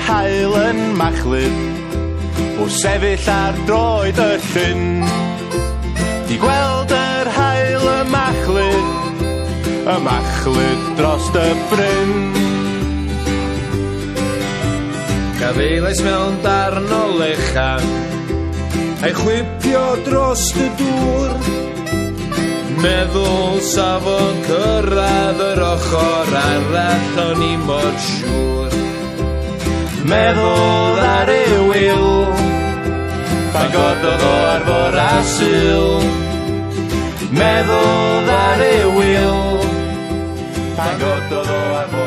haul yn machlud o sefyll ar droed y llyn. Di gweld yr haul y machlud dros y bryn. Gafaelais mewn darn o lechan a'i chwipio dros y dŵr. Meddwl safon cyrraedd yr ochr arall o'n i mor siŵr. Meddwl ar ei wyl, pagododd o ar for asyl. Meddwl ar ei wyl, pagododd o ar for